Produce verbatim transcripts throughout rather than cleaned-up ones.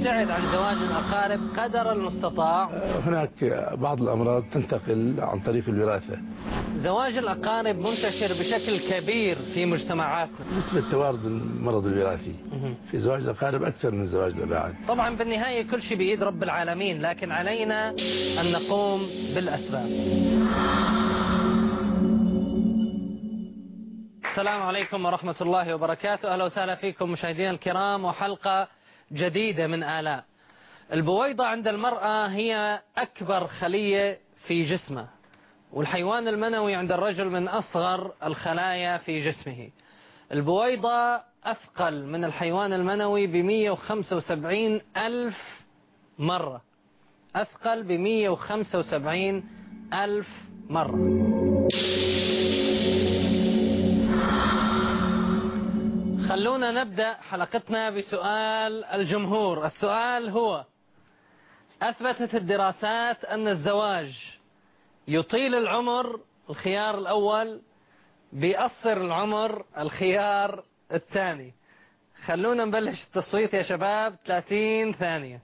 نبتعد عن زواج الأقارب قدر المستطاع؟ هناك بعض الأمراض تنتقل عن طريق الوراثة. زواج الأقارب منتشر بشكل كبير في مجتمعاتنا. نسبة توارد المرض الوراثي في زواج الأقارب أكثر من زواج الأباعد. طبعا بالنهاية كل شيء بإيد رب العالمين، لكن علينا أن نقوم بالأسباب. السلام عليكم ورحمة الله وبركاته. أهلا وسهلا فيكم مشاهدينا الكرام وحلقة جديدة من آلاء. البويضة عند المرأة هي أكبر خلية في جسمه، والحيوان المنوي عند الرجل من أصغر الخلايا في جسمه. البويضة أثقل من الحيوان المنوي بمئة وخمسة وسبعين ألف مرة، أثقل بمئة وخمسة وسبعين ألف مرة. خلونا نبدأ حلقتنا بسؤال الجمهور. السؤال هو: أثبتت الدراسات أن الزواج يطيل العمر الخيار الأول، بيقصر العمر الخيار الثاني. خلونا نبلش التصويت يا شباب. ثلاثين ثانية.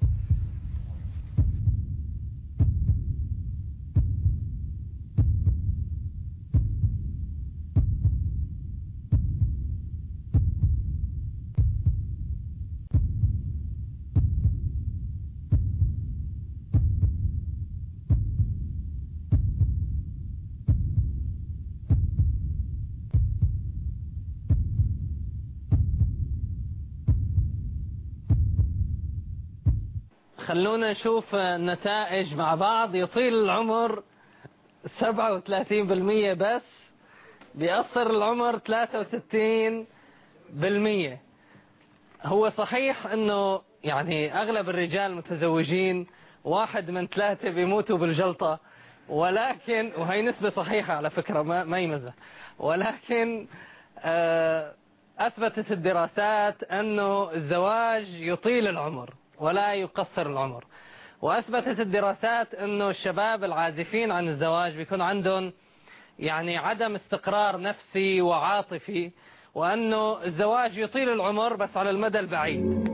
خلونا نشوف النتائج مع بعض. يطيل العمر سبعة وثلاثين بالمئة بس، بيقصر العمر ثلاثة وستين بالمئة. هو صحيح انه يعني اغلب الرجال متزوجين، واحد من ثلاثة بيموتوا بالجلطة، ولكن وهي نسبة صحيحة على فكرة، ما, ما يمزح، ولكن اثبتت الدراسات انه الزواج يطيل العمر ولا يقصر العمر. وأثبتت الدراسات أنه الشباب العازفين عن الزواج بيكون عندهم يعني عدم استقرار نفسي وعاطفي، وأنه الزواج يطيل العمر بس على المدى البعيد.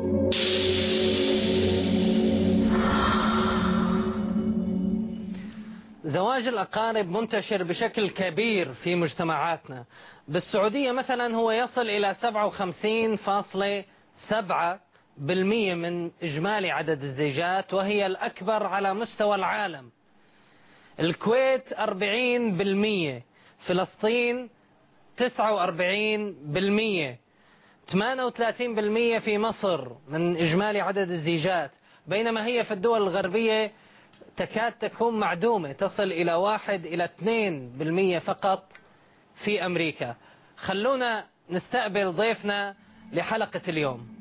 زواج الأقارب منتشر بشكل كبير في مجتمعاتنا. بالسعودية مثلا هو يصل إلى سبعة وخمسين فاصلة سبعة بالمئة من إجمالي عدد الزيجات، وهي الأكبر على مستوى العالم. الكويت أربعين بالمئة، فلسطين تسعة وأربعين بالمئة، ثمانية وثلاثين بالمئة في مصر من إجمالي عدد الزيجات، بينما هي في الدول الغربية تكاد تكون معدومة، تصل إلى واحد إلى اثنين بالمئة فقط في أمريكا. خلونا نستقبل ضيفنا لحلقة اليوم.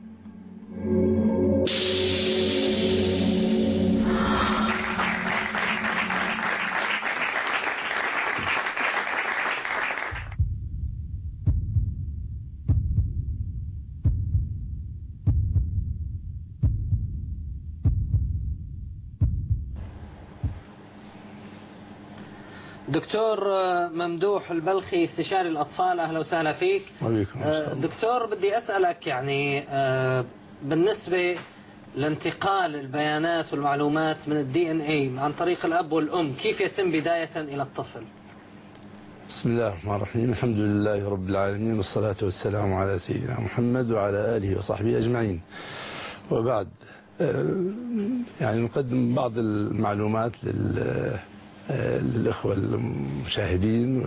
دكتور ممدوح البلخي، استشاري الأطفال، أهلا وسهلا فيك. وعليكم السلام. دكتور بدي أسألك يعني بالنسبة لانتقال البيانات والمعلومات من الدي ان اي عن طريق الأب والأم، كيف يتم بداية إلى الطفل؟ بسم الله الرحمن الرحيم. الحمد لله رب العالمين، والصلاة والسلام على سيدنا محمد وعلى آله وصحبه أجمعين. وبعد يعني نقدم بعض المعلومات لل للإخوة المشاهدين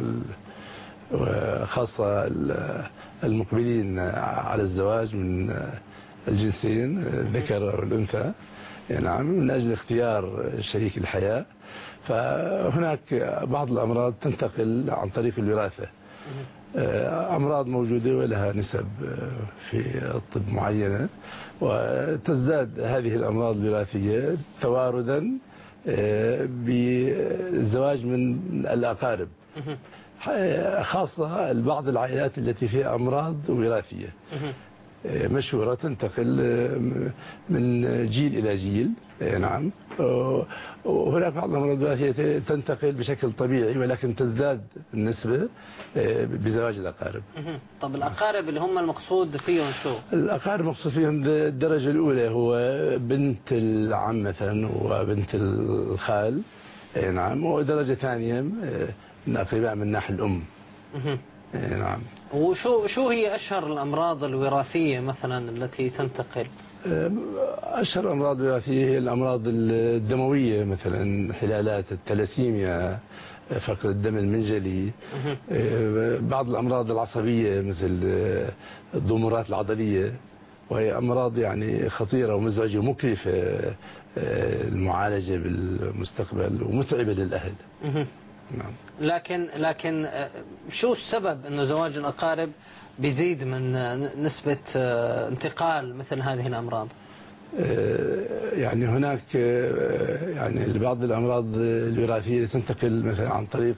وخاصة المقبلين على الزواج من الجنسين الذكر والأنثى، نعم، من أجل اختيار شريك الحياة. فهناك بعض الأمراض تنتقل عن طريق الوراثة، أمراض موجودة ولها نسب في الطب معينة، وتزداد هذه الأمراض الوراثية تواردا بالزواج من الأقارب، خاصة بعض العائلات التي فيها أمراض وراثية. مشهورة تنتقل من جيل إلى جيل. نعم. وهناك بعض الأمراض الوراثية تنتقل بشكل طبيعي ولكن تزداد النسبة بزواج الأقارب. طب الأقارب اللي هم المقصود فيهم شو؟ الأقارب المقصود فيهم الدرجة الأولى هو بنت العم مثلا وبنت الخال. نعم. ودرجة ثانية من أقرباء من ناحية الأم. نعم. وشو شو هي أشهر الأمراض الوراثية مثلا التي تنتقل؟ أشهر الأمراض الوراثية هي الأمراض الدموية مثلا انحلالات الثلاسيميا، فقر الدم المنجلي، بعض الأمراض العصبية مثل الضمورات العضلية، وهي أمراض يعني خطيرة ومزعجة ومكلفة المعالجة بالمستقبل ومتعبة للأهل. نعم. لكن لكن شو السبب انه زواج الاقارب بيزيد من نسبة انتقال مثل هذه الامراض؟ يعني هناك يعني بعض الامراض الوراثيه تنتقل مثلا عن طريق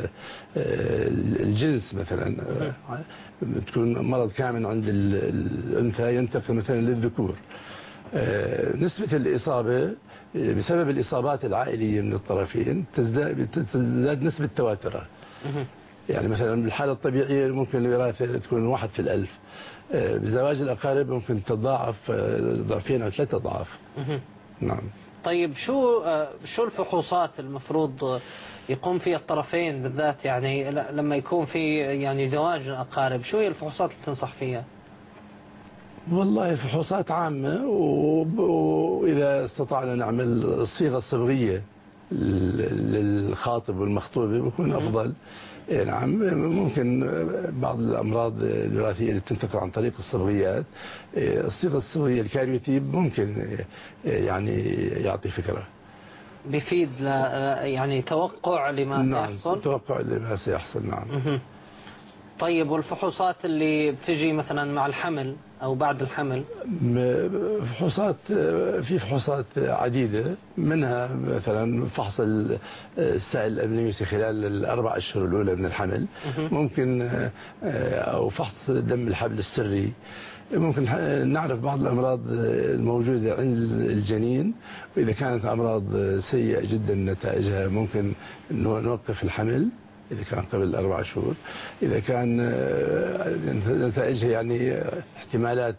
الجنس، مثلا تكون مرض كامن عند الانثى ينتقل مثلا للذكور. نسبة الإصابة بسبب الإصابات العائلية من الطرفين تزداد, تزداد نسبة تواترها. يعني مثلا بالحالة الطبيعية ممكن الوراثة تكون واحد في الألف، بزواج الأقارب ممكن تضاعف ضعفين أو ثلاثة أضعاف. نعم. طيب شو شو الفحوصات المفروض يقوم فيها الطرفين بالذات، يعني لما يكون في يعني زواج الأقارب، شو هي الفحوصات اللي تنصح فيها؟ والله فحوصات عامة، وإذا استطعنا نعمل الصيغة الصبغية للخاطب والمخطوبة بيكون أفضل. نعم. ممكن بعض الأمراض الوراثية اللي تنتقل عن طريق الصبغيات، الصيغة الصبغية الكاريوتيب ممكن يعني يعطي فكرة، بيفيد ل يعني توقع لما نعم سيحصل. توقع لما سيحصل. نعم. طيب والفحوصات اللي بتجي مثلا مع الحمل أو بعد الحمل؟ فحوصات، في فحوصات عديدة، منها مثلا فحص السائل الأمنيوسي خلال الأربع أشهر الأولى من الحمل، ممكن أو فحص دم الحبل السري، ممكن نعرف بعض الأمراض الموجودة عند الجنين، وإذا كانت أمراض سيئة جدا نتائجها ممكن نوقف الحمل إذا كان قبل الأربع شهور. إذا كان نتائجها يعني احتمالات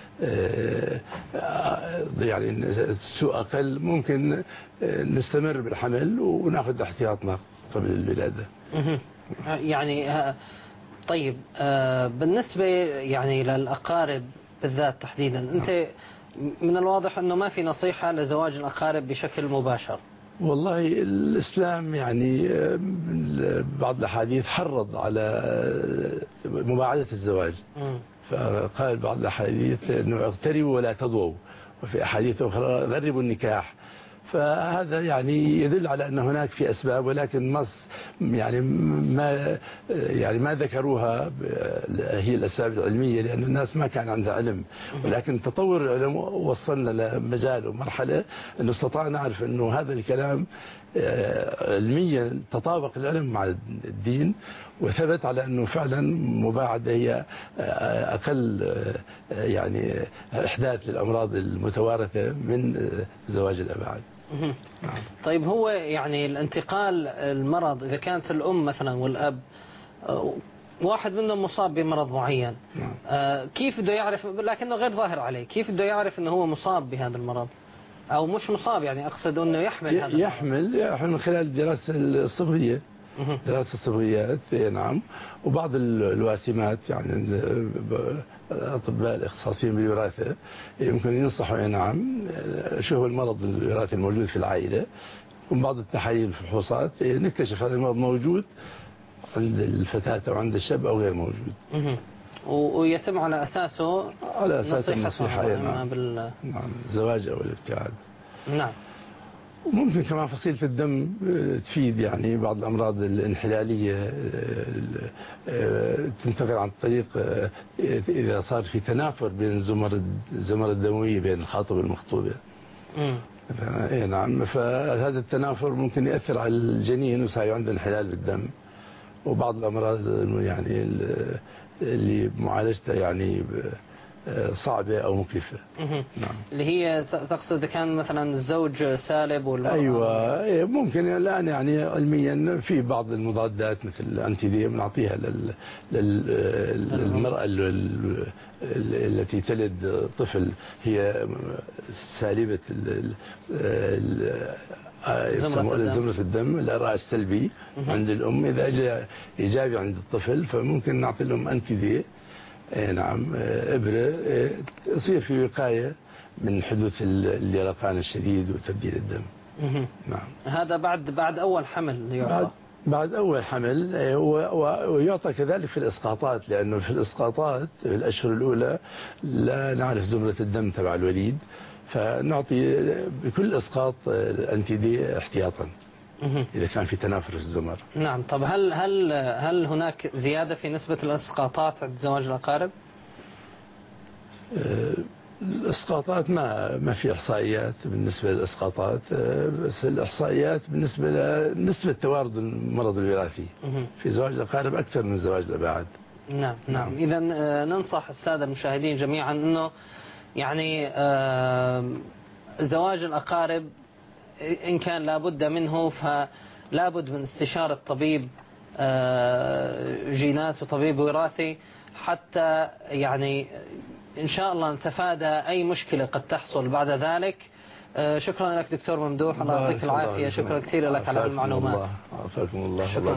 يعني سوء أقل، ممكن نستمر بالحمل ونأخذ احتياطنا قبل الولادة. يعني طيب بالنسبة يعني للأقارب بالذات تحديدا، أنت من الواضح أنه ما في نصيحة لزواج الأقارب بشكل مباشر. والله الإسلام يعني بعض الأحاديث حرض على مباعدة الزواج، فقال بعض الأحاديث أنه اغتربوا ولا تضووا، وفي أحاديث أخرى غربوا النكاح. فهذا يعني يدل على أن هناك في أسباب، ولكن ما يعني ما يعني ما ذكروها هي الأسباب العلمية، لأن الناس ما كان عندها علم، ولكن تطور العلم وصلنا لمجال ومرحلة أنه استطعنا نعرف أنه هذا الكلام علميا تطابق العلم مع الدين، وثبت على أنه فعلا مباعدة هي أقل يعني إحداث للأمراض المتوارثة من زواج الأبعاد. طيب هو يعني الانتقال المرض، إذا كانت الأم مثلا والأب واحد منهم مصاب بمرض معين، كيف بده يعرف، لكنه غير ظاهر عليه، كيف بده يعرف أنه هو مصاب بهذا المرض أو مش مصاب؟ يعني أقصد أنه يحمل هذا المرض. يحمل يحمل من خلال الدراسة الصبغية، دراسة الصبغيات. نعم. وبعض الواسمات يعني الأطباء الاختصاصيين بالوراثة يمكن ينصحوا نعم شو هو المرض الوراثي الموجود في العائلة، ومن بعض التحاليل الفحوصات نكتشف هذا المرض موجود عند الفتاة أو عند الشاب أو غير موجود، ويتم على أساسه على أساس النصيحة. نعم. بال... نعم. الزواج أو الابتعاد. نعم. وممكن كمان فصيلة الدم تفيد، يعني بعض الأمراض الانحلالية تنتقل عن طريق إذا صار في تنافر بين الزمر الزمر الدموية بين الخاطب والمخطوبة. اي نعم. فهذا التنافر ممكن يأثر على الجنين ويصير عنده انحلال بالدم، وبعض الأمراض يعني اللي معالجتها يعني صعبة أو مكلفة. نعم. اللي هي تقصد إذا كان مثلا الزوج سالب ولا؟ أيوة ممكن الآن يعني علميا في بعض المضادات مثل الأنتي دي بنعطيها لل... لل... للمرأة التي تلد طفل هي سالبة ال... زمرة الدم الإرعاء السلبي عند الأم، إذا جاء إيجابي عند الطفل فممكن نعطي لهم أنتي دي. نعم إبرة يصير في وقاية من حدوث اليرقان الشديد وتبديل الدم. نعم. هذا بعد بعد أول حمل يعطى؟ بعد, بعد أول حمل، ويعطى كذلك في الإسقاطات، لأنه في الإسقاطات في الأشهر الأولى لا نعرف زمرة الدم تبع الوليد، فنعطي بكل إسقاط الأنتي دي احتياطا إذا كان في تنافر في الزمر. نعم. طب هل هل هل هناك زيادة في نسبة الإسقاطات عند زواج الأقارب؟ الإسقاطات ما ما في إحصائيات بالنسبة للإسقاطات، بس الإحصائيات بالنسبة لنسبة توارد المرض الوراثي في زواج الأقارب أكثر من زواج الأباعد. نعم نعم. إذا ننصح السادة المشاهدين جميعا أنه يعني زواج الأقارب إن كان لابد منه فلابد من استشارة طبيب جينات وطبيب وراثي حتى يعني إن شاء الله نتفادى أي مشكلة قد تحصل بعد ذلك. شكرا لك دكتور ممدوح، الله يعطيك العافية. شكرا كثير لك على المعلومات. عافاكم الله. شكرا.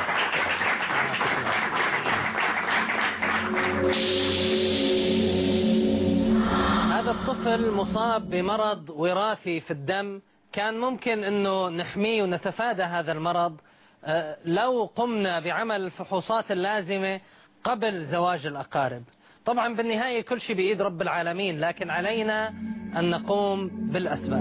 هذا الطفل مصاب بمرض وراثي في الدم، كان ممكن أنه نحميه ونتفادى هذا المرض لو قمنا بعمل الفحوصات اللازمة قبل زواج الأقارب. طبعا بالنهاية كل شيء بإيد رب العالمين، لكن علينا أن نقوم بالأسباب.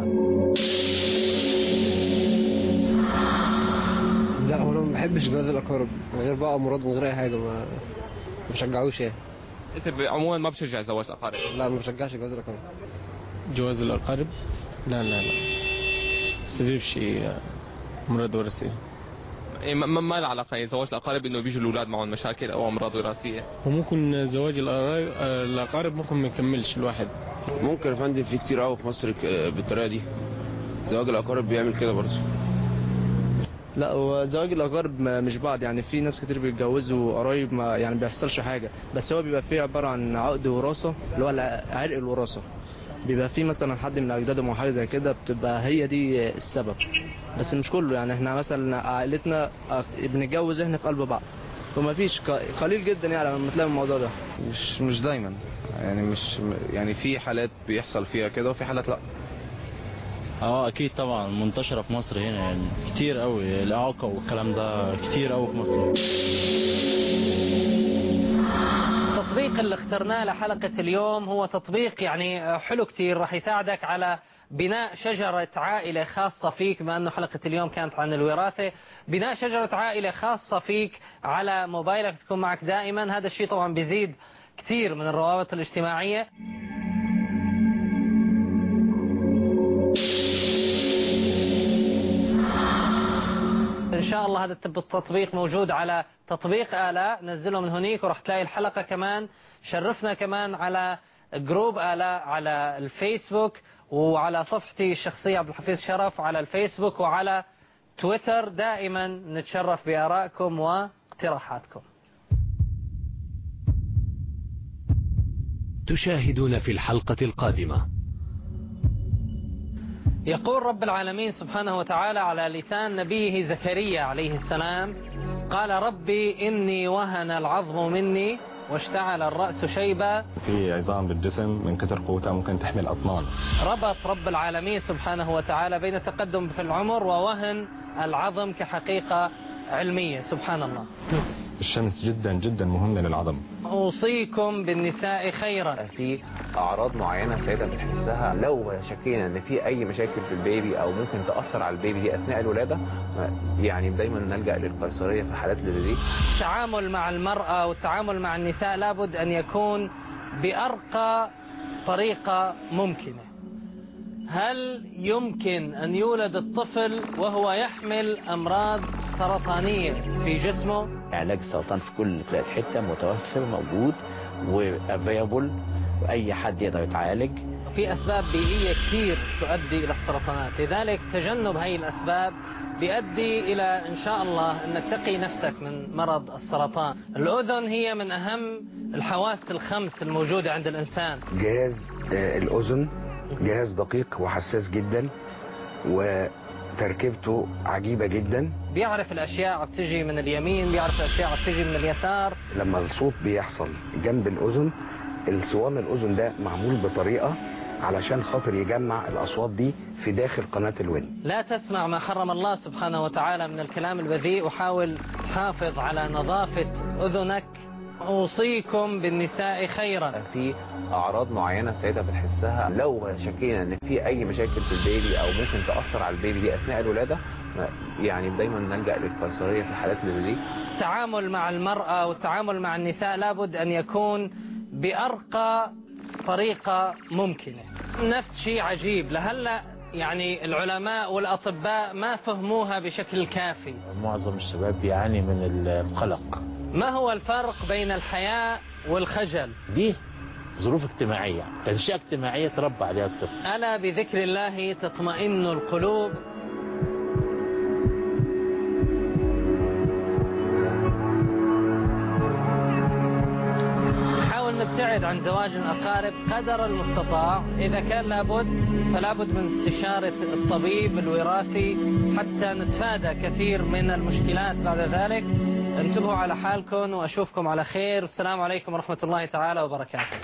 لا هو أنا ما بحبش جواز الأقارب غير بقى أمراض من غير أي حاجة، ما بشجعوش يعني. أنت عموما ما بشجع زواج الأقارب؟ لا ما بشجعش جواز الأقارب. جواز الأقارب لا لا لا سبب شيء أمراض وراثية. إيه ما ما العلاقة زواج الأقارب إنه بيجوا الأولاد معهم مشاكل أو أمراض وراثية؟ وممكن زواج الأقارب ممكن ما يكملش الواحد. ممكن يا فندم، في كتير قوي في مصر بالطريقة دي، زواج الأقارب بيعمل كده برضه. لا هو زواج الأقارب مش بعض، يعني في ناس كتير بيتجوزوا قرايب ما يعني بيحصلش حاجة، بس هو بيبقى فيه عبارة عن عقد وراثة اللي هو عرق الوراثة، بيبقى فيه مثلا حد من أجدادهم أو حاجة زي كده، بتبقى هي دي السبب، بس مش كله. يعني احنا مثلا عائلتنا بنتجوز احنا في قلب بعض، فما فيش قليل جدا يعني لما تلاقي الموضوع ده. مش مش دايما يعني، مش يعني في حالات بيحصل فيها كده وفي حالات لا. اه اكيد طبعا منتشره في مصر هنا، يعني كتير قوي الاعاقه والكلام ده كتير قوي في مصر. التطبيق اللي اخترناه لحلقه اليوم هو تطبيق يعني حلو كتير، راح يساعدك على بناء شجرة عائلة خاصة فيك، بما أنه حلقة اليوم كانت عن الوراثة. بناء شجرة عائلة خاصة فيك على موبايلك تكون معك دائما، هذا الشيء طبعا بيزيد كثير من الروابط الاجتماعية. إن شاء الله هذا التطبيق موجود على تطبيق آلاء، نزله من هنيك وراح تلاقي الحلقة كمان. شرفنا كمان على جروب آلاء على الفيسبوك، وعلى صفحتي الشخصية عبد الحفيظ شرف على الفيسبوك وعلى تويتر. دائما نتشرف بآرائكم واقتراحاتكم. تشاهدون في الحلقة القادمة. يقول رب العالمين سبحانه وتعالى على لسان نبيه زكريا عليه السلام: قال ربي إني وهن العظم مني واشتعل الرأس شيبا. في عظام بالجسم من كثر قوتها ممكن تحمل أطنان. ربط رب العالمين سبحانه وتعالى بين التقدم في العمر ووهن العظم كحقيقة علمية. سبحان الله. الشمس جدا جدا مهمة للعظم. أوصيكم بالنساء خيرا. في أعراض معينة سيدة بنحسها لو شكينا أن في أي مشاكل في البيبي أو ممكن تأثر على البيبي دي أثناء الولادة، يعني دايما نلجأ للقيصرية في حالات الريدي. التعامل مع المرأة والتعامل مع النساء لابد أن يكون بأرقى طريقة ممكنة. هل يمكن أن يولد الطفل وهو يحمل أمراض سرطانية في جسمه؟ علاج السرطان في كل حتة متوفر موجود وافيلابل وأي حد يقدر يتعالج. في أسباب بيئية كثير تؤدي إلى السرطانات، لذلك تجنب هذه الأسباب بيؤدي إلى إن شاء الله أنك تقي نفسك من مرض السرطان. الأذن هي من أهم الحواس الخمس الموجودة عند الإنسان. جهاز الأذن جهاز دقيق وحساس جدا، وتركيبته عجيبة جدا. بيعرف الأشياء بتجي من اليمين، بيعرف الأشياء بتجي من اليسار. لما الصوت بيحصل جنب الأذن، الصوان الأذن ده معمول بطريقة علشان خاطر يجمع الأصوات دي في داخل قناة الودن. لا تسمع ما حرم الله سبحانه وتعالى من الكلام البذيء، وحاول تحافظ على نظافة أذنك. أوصيكم بالنساء خيرا. في أعراض معينة السيدة بتحسها لو شكينا أن في أي مشاكل في البيبي أو ممكن تأثر على البيبي دي أثناء الولادة، يعني دايما نلجأ للقيصرية في الحالات اللي دي. التعامل مع المرأة والتعامل مع النساء لابد أن يكون بأرقى طريقة ممكنة. نفس شيء عجيب لهلا يعني العلماء والأطباء ما فهموها بشكل كافي. معظم الشباب بيعاني من القلق. ما هو الفرق بين الحياء والخجل؟ دي ظروف اجتماعية، تنشئة اجتماعية تربى عليها الطفل. ألا بذكر الله تطمئن القلوب. نبتعد عن زواج الأقارب قدر المستطاع. إذا كان لابد فلابد من استشارة الطبيب الوراثي حتى نتفادى كثير من المشكلات بعد ذلك. انتبهوا على حالكم وأشوفكم على خير. السلام عليكم ورحمة الله تعالى وبركاته.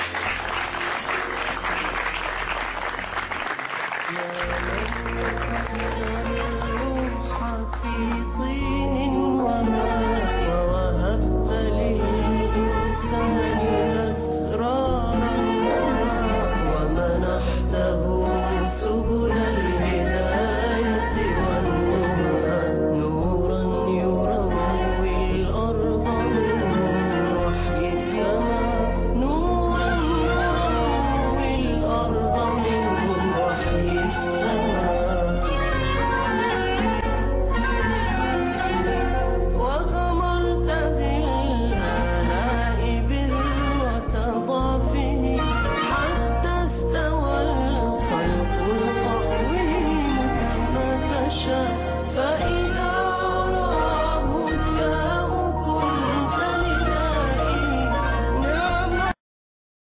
فإن